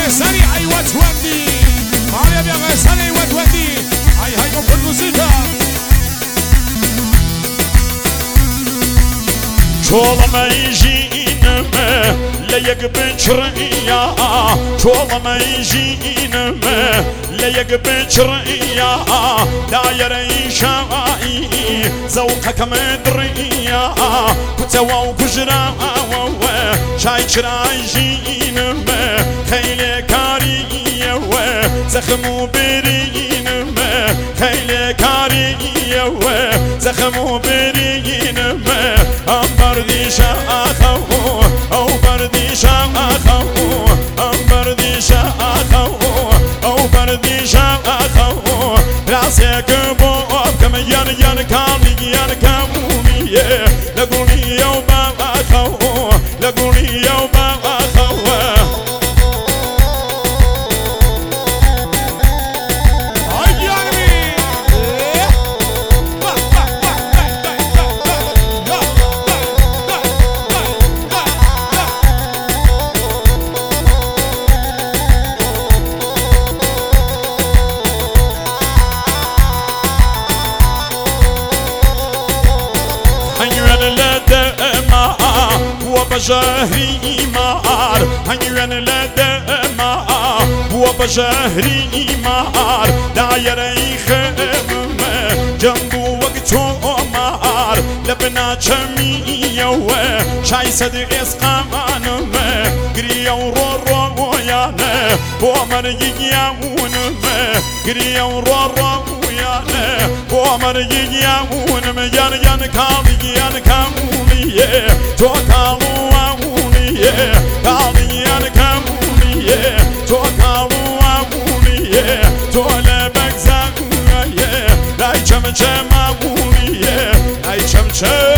غساني أيوة تودي عالي بيا غساني أيوة تودي هاي كل موسيقى شول ما يجينما ليك بشرية شول ما يجينما ليك بشرية داير شاي ذوقك مدرية كتوا وكجرا شاي شراي جينما خيل كارية زخمو برينما خيل كارية زخمو برينما أم بردي شاخو أو بردي شاخو أم بردي شاخو أو بردي شاخو راسك بوب كم ين كامي ين كامومي لقوني يوم أخو لقوني يوم أخو وبشهري مار هنيوان لدما وبشهري مار دايري خم جنبو وقتو مار لبنا جميع شاي صد اسقان قريو رو يانا ومر يجيون قريو رو يانا ومر يجيون يان كامي يان كامي تو كالو عوني كالي يان كامي تو كالو عوني تو لبك زاوية لاي شم شم عوني لاي شم شم